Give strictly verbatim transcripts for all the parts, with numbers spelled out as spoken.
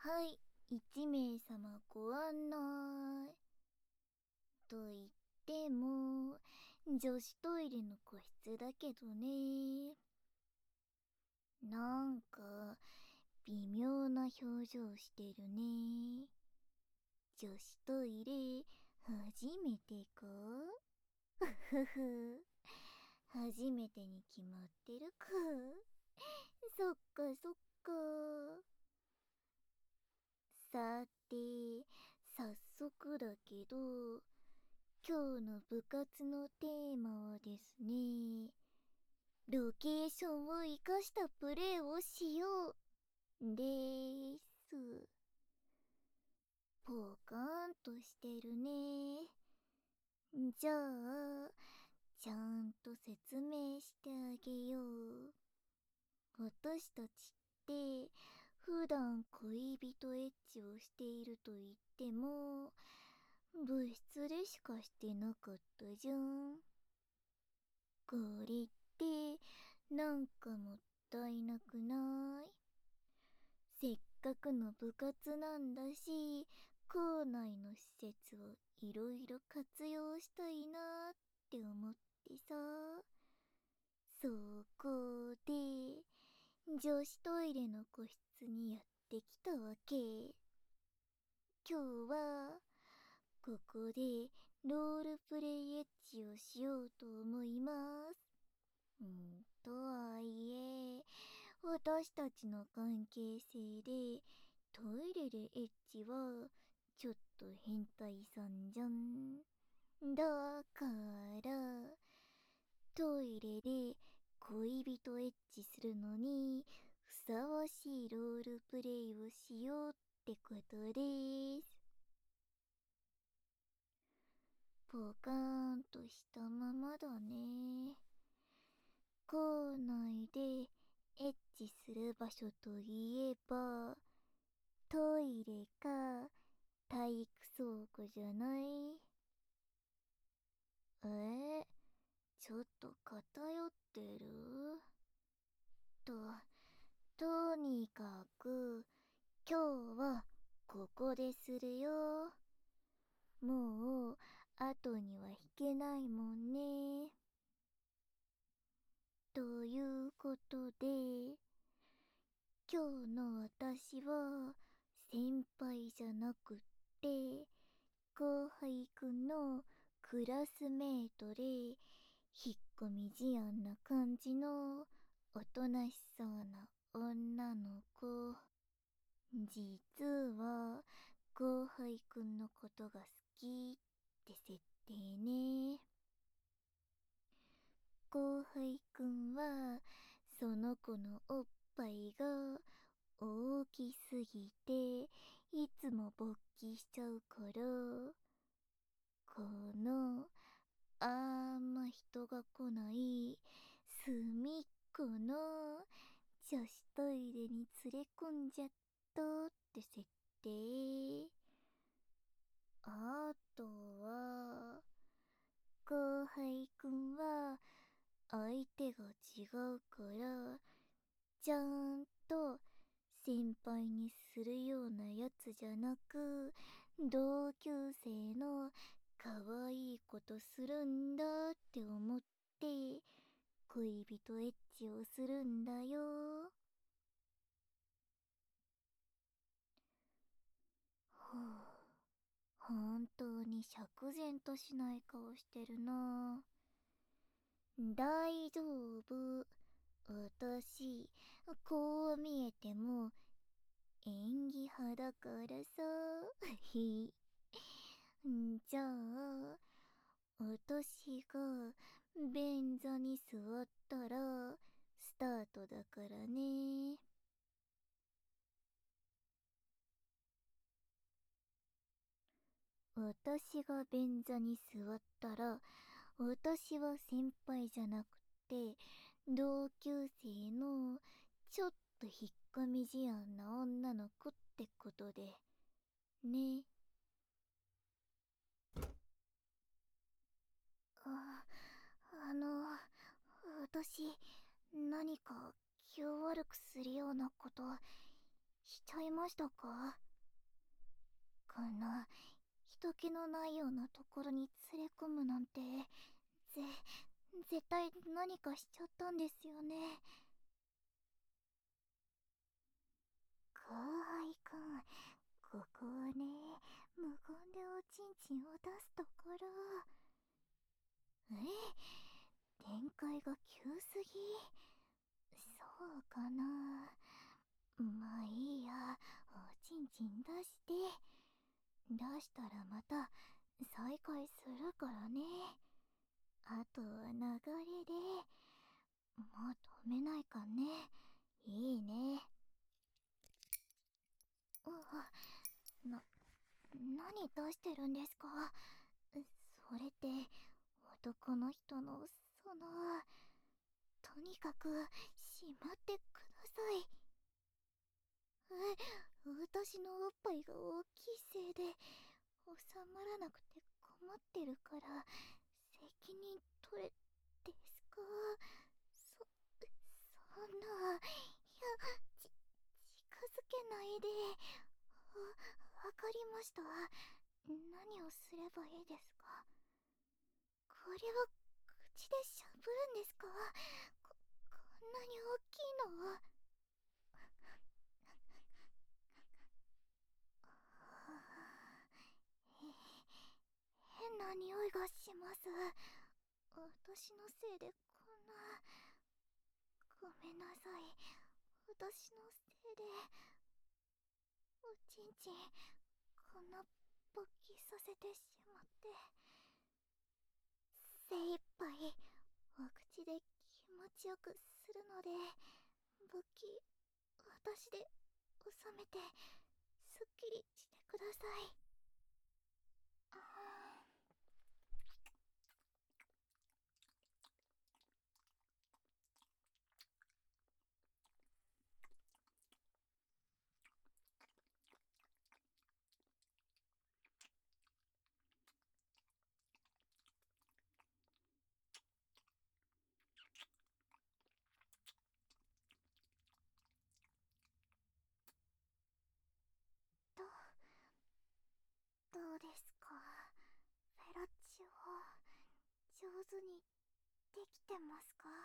はい、一名様ご案内。と言っても、女子トイレの個室だけどね。なんか、微妙な表情してるね。女子トイレ、初めてか？ふふ。初めてに決まってるか。そっかそっか。さて、早速だけど、今日の部活のテーマはですね、ロケーションを生かしたプレーをしようでーす。ポカーンとしてるね。じゃあ、ちゃんと説明してあげよう。私たちって普段恋人エッチをしていると言っても部室でしかしてなかったじゃん。これってなんかもったいなくない？せっかくの部活なんだし、校内の施設をいろいろ活用したいなって思ってさ。そこで女子トイレの個室にやってきたわけ。今日はここでロールプレイエッジをしようと思います。うんとはいえ、私たちの関係性でトイレでエッチはちょっと変態さんじゃん。だからトイレで恋人エッチするのにふさわしいロールプレイをしようってことです。ポカーンとしたままだね。校内でエッチする場所といえばトイレか体育倉庫じゃない？えちょっと偏ってる？と、とにかく今日はここでするよ。もう後には引けないもんね。ということで、今日の私は先輩じゃなくって後輩くんのクラスメイトで引っ込み思案な感じのおとなしそうな女の子。実は後輩くんのことが好きって設定ね。後輩くんはその子のおっぱいが大きすぎていつも勃起しちゃうから、このあんま人が来ない隅っこの女子トイレに連れ込んじゃったって設定。あとは後輩くんは相手が違うからちゃんと先輩にするようなやつじゃなく同級生の可愛いことするんだって思って恋人エッチをするんだよ。ふう、本当に釈然としない顔してるな。大丈夫。私、こう見えても演技派だからさ。じゃあ、私が便座に座ったらスタートだからね。私が便座に座ったら、私は先輩じゃなくて、同級生のちょっと引っ込み思案な女の子ってことで、ね。あ、あの、私、何か気を悪くするようなことしちゃいましたか？こんな人気のないようなところに連れ込むなんて、ぜ、絶対何かしちゃったんですよね。後輩くん、ここはね、無言でおちんちんを出すところ。え、展開が急すぎ。そうかな。まあいいや、おちんちん出して、出したらまた再開するからね。あとは流れで、もう止めないかね。いいね。うわ、な、何出してるんですか？それって、男の人の、その、とにかく、しまってください。え、私のおっぱいが大きいせいで、収まらなくて困ってるから、責任取れ、ですか？そ、そんな、いや、ち、近づけないで。わ、わかりました。何をすればいいですか？これは、口でしゃぶるんですか？こ、こんなに大きいの？変な匂いがします。私のせいでこんな。ごめんなさい。私のせいで、おちんちん、こんな勃起させてしまって。精一杯、お口で気持ちよくするので、勃起、私で収めて、すっきりしてください。あどう、どうですか？フェラチオ、上手にできてますか？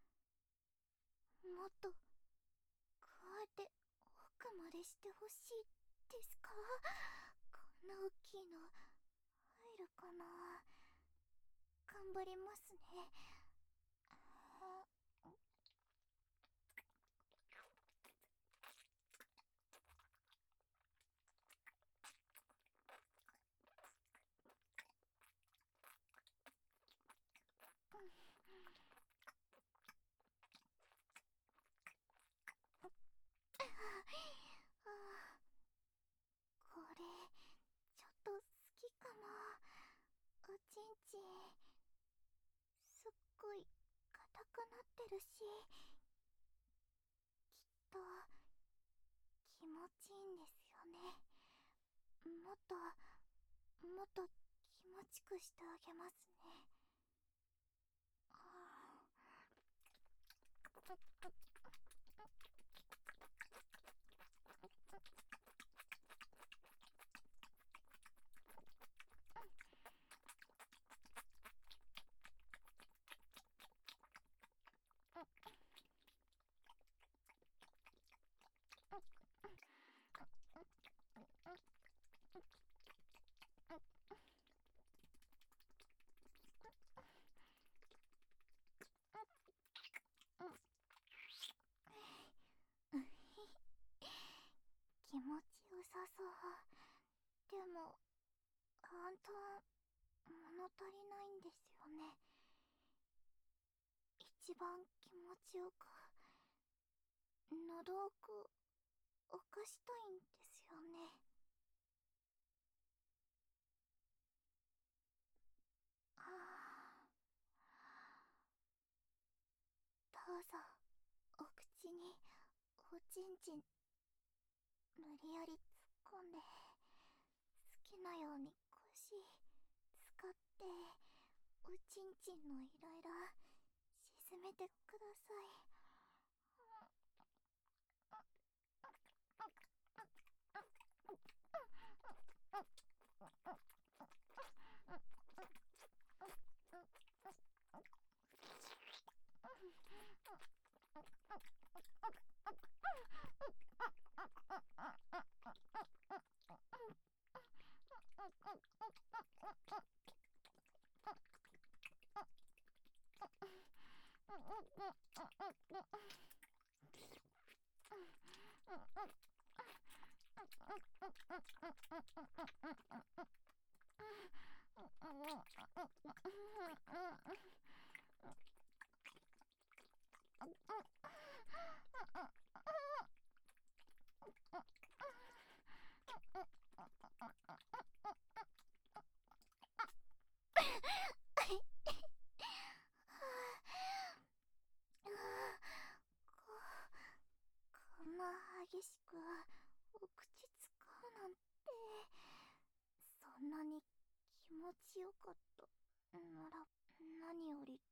もっと、加えて奥までしてほしいですか？こんな大きいの、入るかな？頑張りますね。ああ、これ、ちょっと好きかも。おちんちん、すっごい硬くなってるし、きっと、気持ちいいんですよね。もっと、もっと気持ちくしてあげますね。あ気持ちよさそう。でも、本当は物足りないんですよね。一番気持ちよく、喉奥、おかしたいんですよね。ああ、どうぞ、お口に、おちんちん、無理やり突っ込んで、好きなように腰、使って、おちんちんのいろいろ、沈めてください。 こんな激しくお口使うなんて、そんなに気持ちよかったなら何より。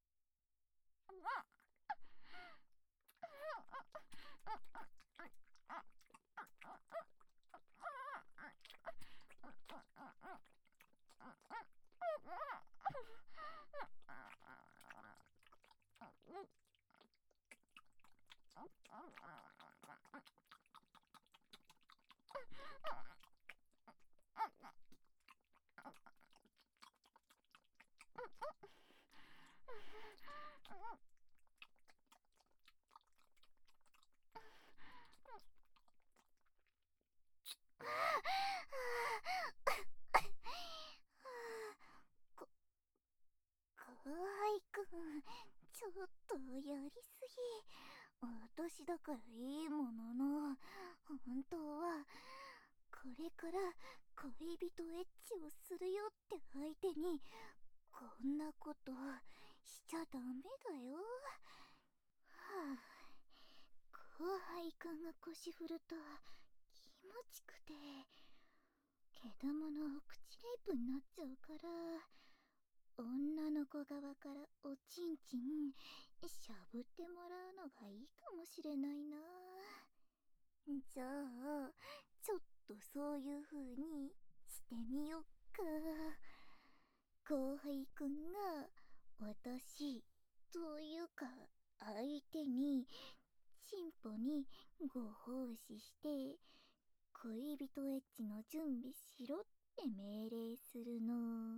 こ後輩くん、ちょっとやりすぎ。私だからいいものの、本当はこれから恋人エッチをするよって相手にこんなことしちゃダメだよ。はあ、後輩くんが腰振ると気持ちくて、けどもの口レイプになっちゃうから、女の子側からおちんちんしゃぶってもらうのがいいかもしれないな。じゃあちょっとそういう風にしてみよっか。後輩くんが私というか相手にチンポにご奉仕して恋人エッチの準備しろって命令するの。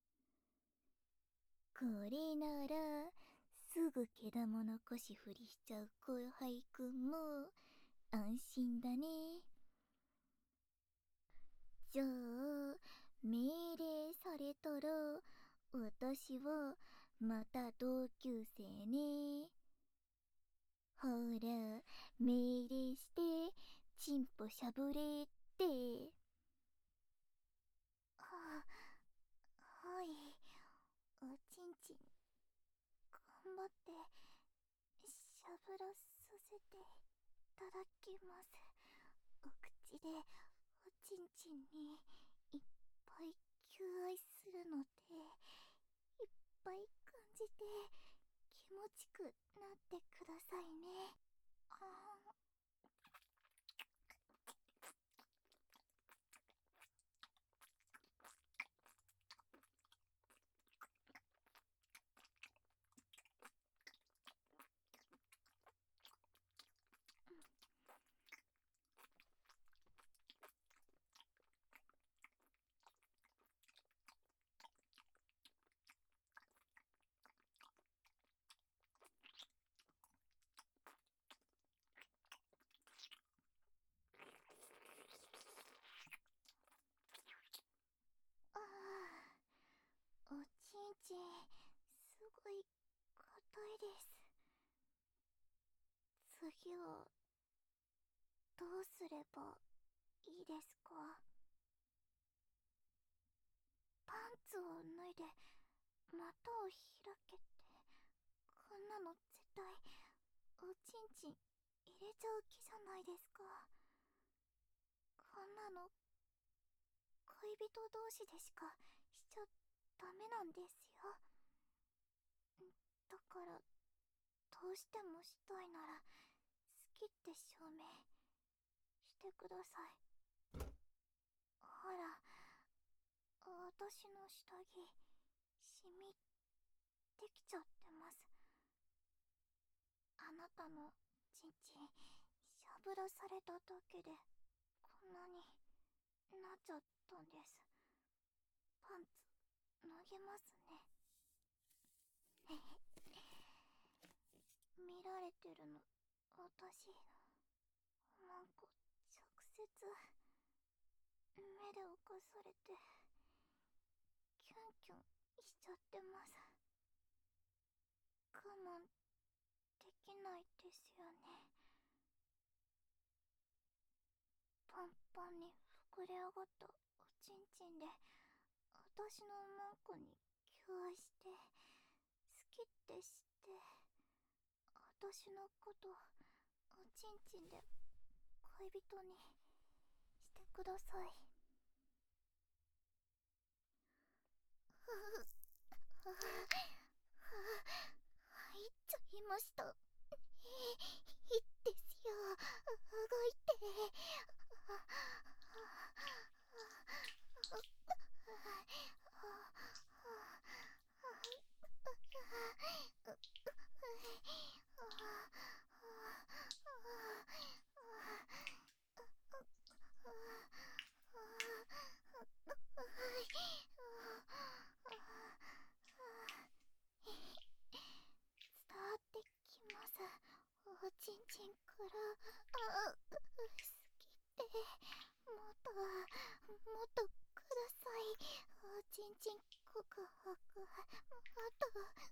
これならすぐ毛玉の腰振りしちゃう後輩くんも安心だね。じゃあ命令されたら私はまた同級生ね。ほら命令してチンポしゃぶれって。ははい、おちんちん頑張ってしゃぶらさせていただきます。お口でおちんちんにいっぱい求愛するので、いっぱい感じて気持ちくなってくださいね。あーあー、おちんちんすごい硬いです。次はどうすればいいですか？パンツを脱いで股を開けて、こんなの絶対おちんちん入れちゃう気じゃないですか。こんなの恋人同士でしかしちゃダメなんですよ。だからどうしてもしたいなら好きって証明してください。ほら、私の下着シミできちゃってます。 あなたのちんちんしゃぶらされただけでこんなになっちゃったんです。パンツ脱げますね。見られてるの私のマンコ直接目で犯されてキュンキュンしちゃってます。我慢できないですよね。パンパンに膨れ上がったおちんちんで私のマンコに求愛して好きって知って私のことおちんちんで恋人にしてください。ふふふふ入っちゃいました。いいですよ、動いて。伝わってきます。おちんちんから。あ、好きってもっともっとください。おちんちん告白もっと。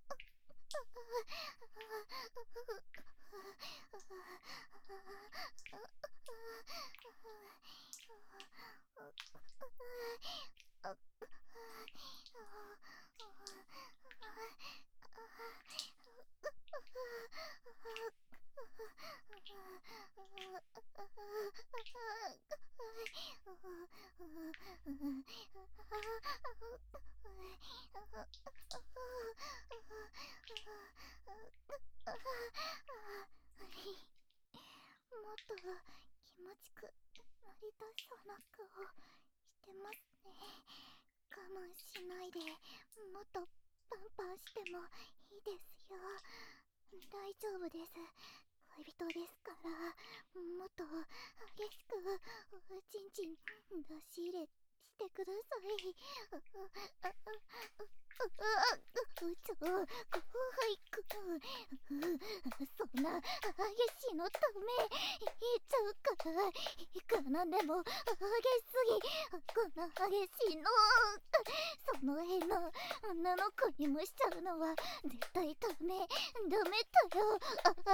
もっと気持ちくなりたそうな顔してますね。我慢しないでもっとパンパンしてもいいですよ。大丈夫です。恋人ですから。もっと激しくおちんちん出し入れしてください。うあああちょ、後輩くん、そんな激しいのダメ言っちゃうからいくらなんでも激しすぎ。こんな激しいのその辺の女の子にもしちゃうのは絶対ダメダメだよ。あああ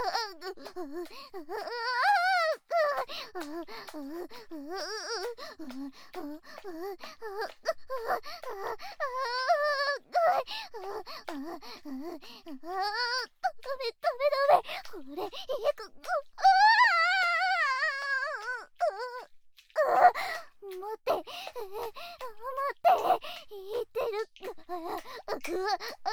これ、えく、ああ待って、待って、言ってるから、くわ、あ、あ、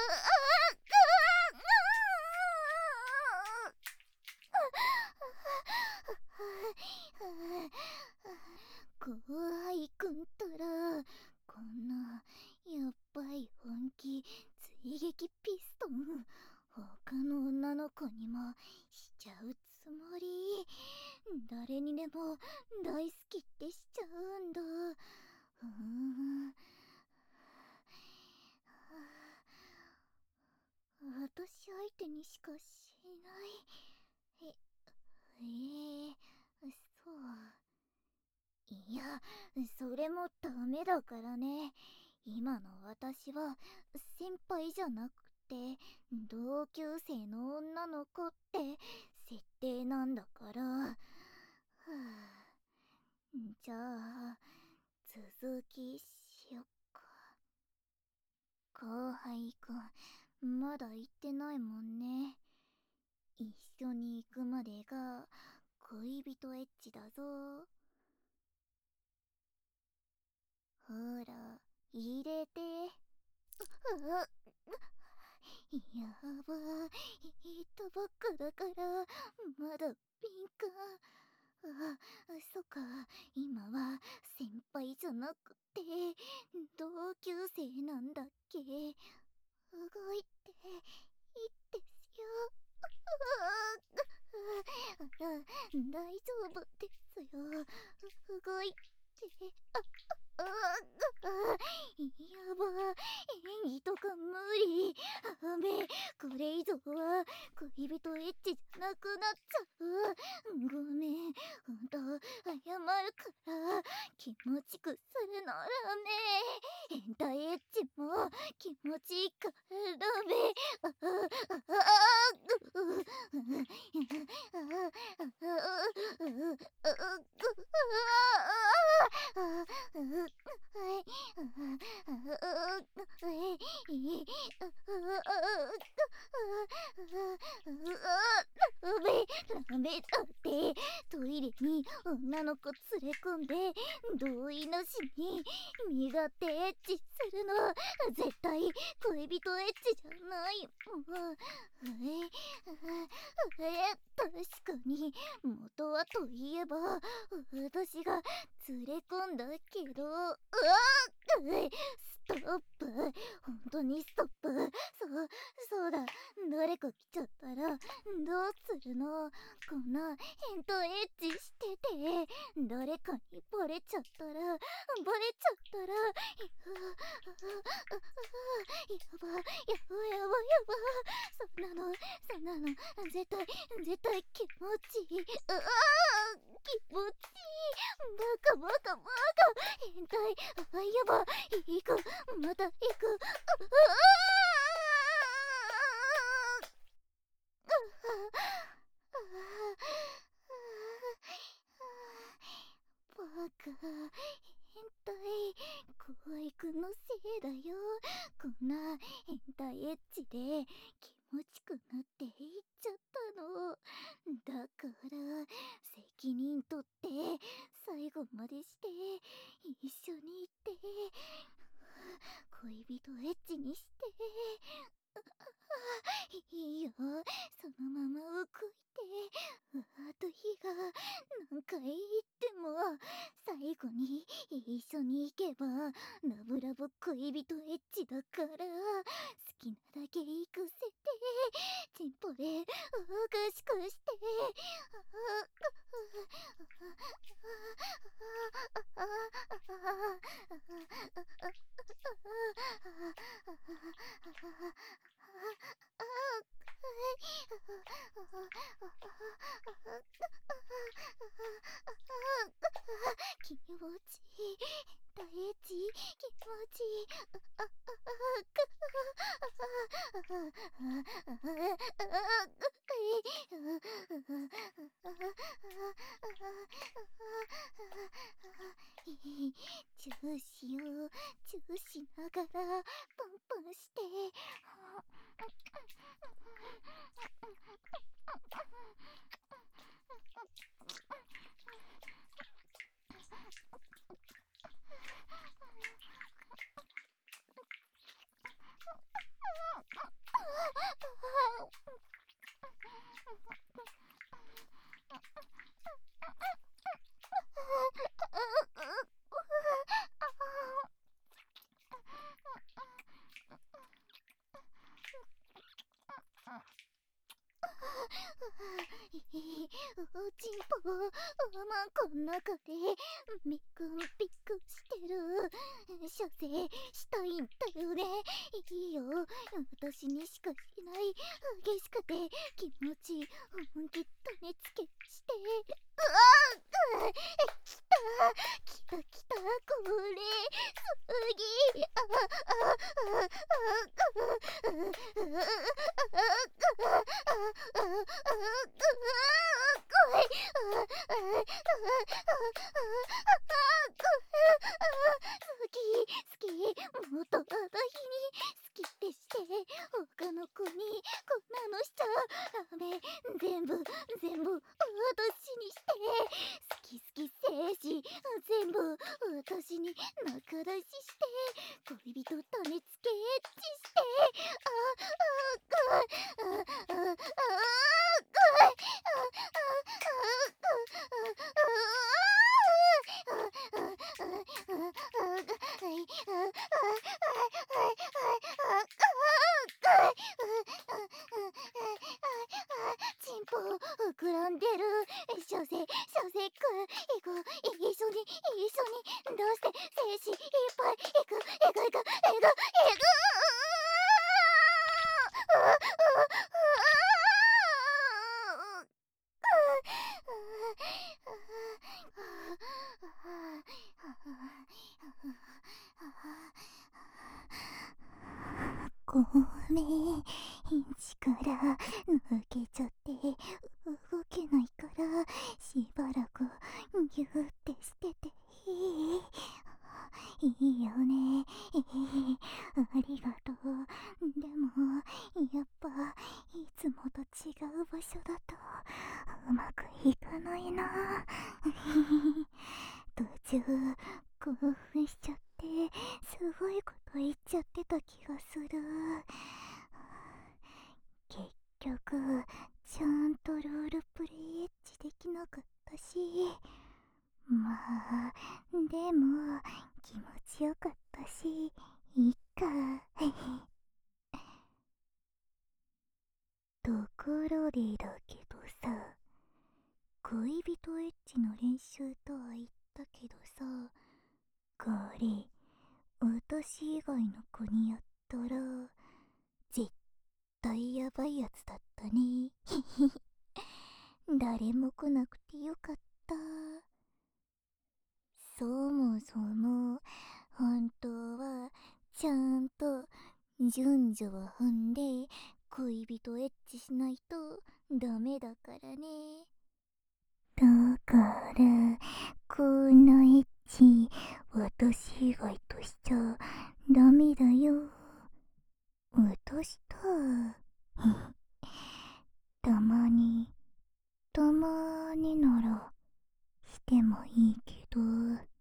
後輩くんったら、こんな、やっぱり本気、追撃ピストン、他の女の子にもしちゃうつもり。誰にでも大好きってしちゃうんだ。ふーん。私相手にしかしない。え、えー、そう。いや、それもダメだからね。今の私は先輩じゃなくて同級生の女の子って設定なんだから。はあ、じゃあ続きしよっか。後輩くんまだ行ってないもんね。一緒に行くまでが恋人エッチだぞ。ほら入れて。あ、やばい、行ったばっかだからまだ敏感。あ、そっか、今は先輩じゃなくて同級生なんだっけ。動いていいですよ。 大丈夫ですよ。動いて。あ、あ、あ、やば。演技とか無理。ダメ。これ以上は恋人エッチじゃなくなっちゃう。ごめん。ほんと、謝るから。気持ちくするならね。変態エッチも気持ちいいからダメ。あ、あ、あ、あ、ダメだって。トイレに女の子連れ込んで同意なしに身勝手エッチするの絶対恋人エッチじゃないもん。ええ、確かに元はといえば私が連れ込んだけど、うわっ、ストップ。本当にストップ。そう、そうだ。誰か来ちゃったらどうするの。こんな変態エッチしてて誰かにバレちゃったら、バレちゃったら、やば、やば、やば、やば。そんなの、そんなの、絶対、絶対気持ちいい。うわー、気持ちいい。バカバカバカ。変態、あ、やば、行く、また行く。うわー、バカ、変態、河合くんのせいだよ。こんな変態エッチで気持ちくなって言っちゃったの。だから責任取って最後までして一緒に行って恋人エッチにして。いいよ、そのまま動いて。うわーと火が何回言っても最後に一緒に行けばラブラブ恋人エッチだから、好きなだけ行くせてチンポでおかしくして。気持ちいい。大地、気持ちいい。あ、あ、チューしよう。チューしながらパンパンして。おちんぽ、おまんこん中でみくんぴくしてる。射精したいんだよね。いいよ、私にしかしない激しくて気持ちいい本気種付けして。うわっ、きたきたきた、これすぎ。ああああ好き好き、もっと私に好きってして。他の子にこんなのしちゃダメ。全部全部私にして。好き好き精子全部私に仲出しして。恋人種付けエッチして。ああああああああく、一緒に、一緒に、出して、精子いっぱい、いく、いく、いく、いく、いく、いく、うううごめん、力抜けちゃって動けないからしばらくギューってしてていい？いいよね。ありがとう。でもやっぱいつもと違う場所だとうまくいかないな。途中興奮しちゃってすごいこと言っちゃってた気がする。結局ちゃんとロールプレイエッジできなかったし、まあでも気持ちよかったしいいか。ところでだけどさ、恋人エッチの練習とは言ったけどさ、これ私以外の子にやったら絶対ヤバいやつだったね。誰も来なくてよかった。そもそも本当はちゃんと順序を踏んで恋人エッチしないとダメだからね。だからこんなエッチ私以外としちゃダメだよ。私とたまにたまにならしてもいいけど。